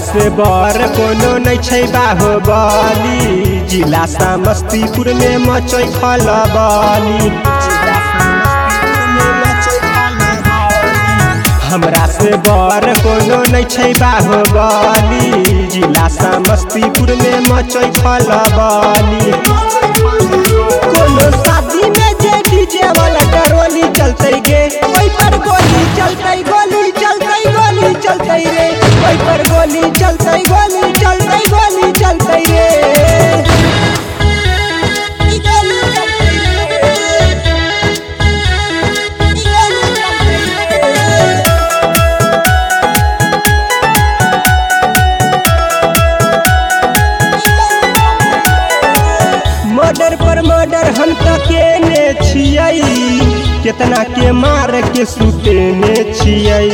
से बर कोनो नहीं छै बाहुबली। जिला समस्तीपुर में मचै खलबली। हमरा से बर कोनो नहीं छै बाहुबली। जिला समस्तीपुर में मचै खलबली। कोनो शादी में जे डीजे वाला टरोली चलते गे, ओई पर गोली चलते, गोली चलते, गोली चलते रे। ओई पर गोली चलते, गोली चलते, गोली चलते रे। मर्डर पर मर्डर हम तो केने छियै, कितना के मार के सुतेने छियै।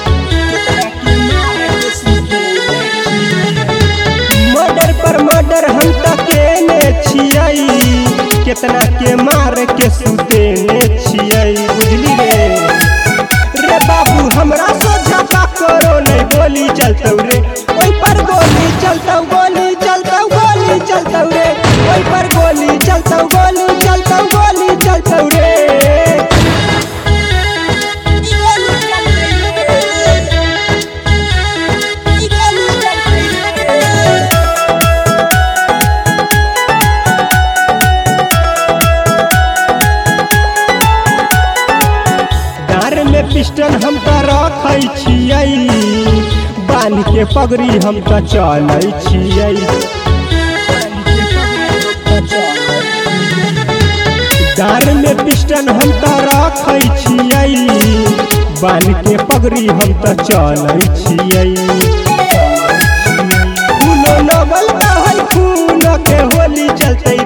मर्डर पर मर्डर हम तो केने छियै, कितना के मार के सुतेने छियै। बुझली रे बाबू हमरा सोझा करो नहीं गोली चलतौ रे। ओई पर गोली चलतौ, गोली चलतौ, गोली चलतौ रे। ओई पर गोली चलतौ, गोली चलतौ, गोली चलतौ रे। डार में पिस्टल हम तो रखै छियै, बांध के पगड़ी हम तो चलै छियै। डार में पिस्टल हम तो रखै छियै, बांध के पगड़ी हम तो चलै छियै। फूलो नवल है खून के होली चलते